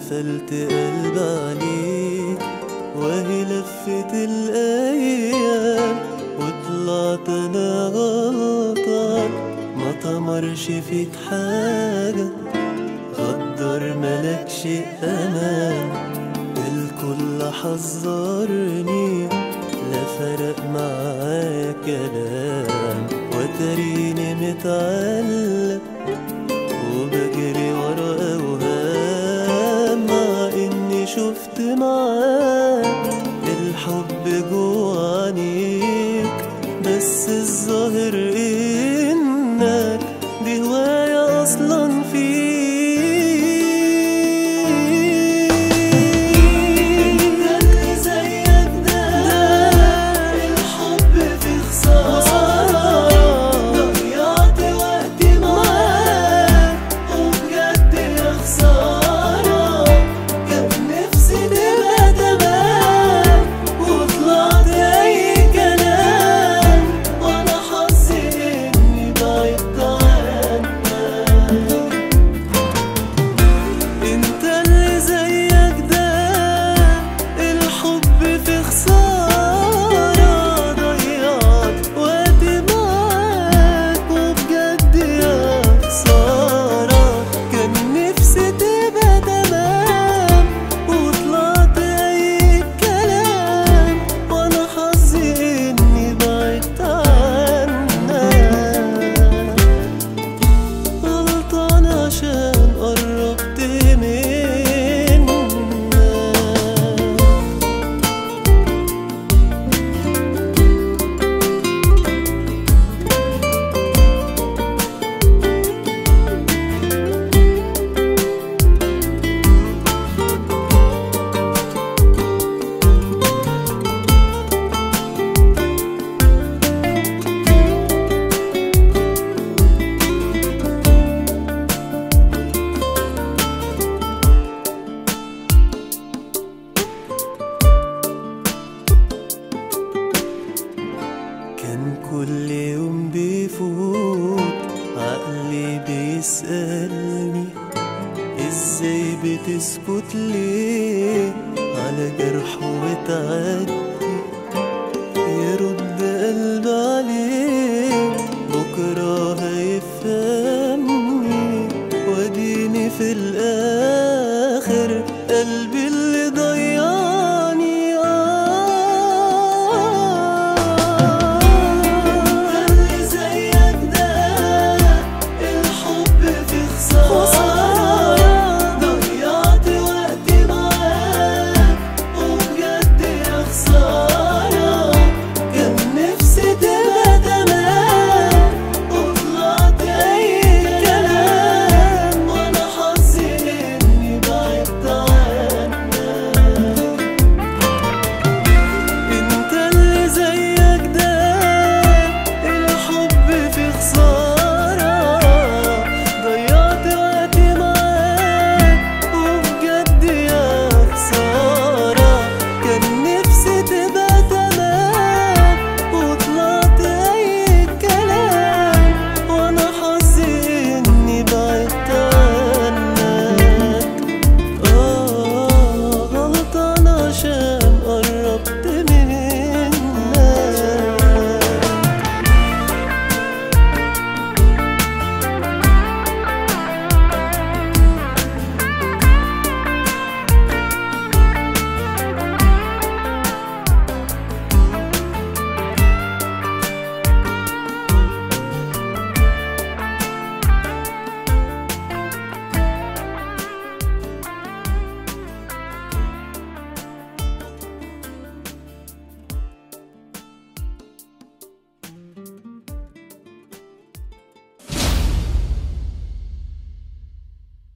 قفلت قلب عليك وهي لفت الأيام وطلعت أنا غلطان. ما طمرش فيك حاجة، غدر ملكش أمان، الكل حذرني لا فرق معايا كلام. وتريني متعلق وبجري ورا أوهام، مع إني شفت معاك الحب جوا عينيك، بس الظاهر إنك دي هواية أصلا فيك. كل يوم بيفوت عقلي بيسألني ازاي بتسكت ليه على جرح وتعدي.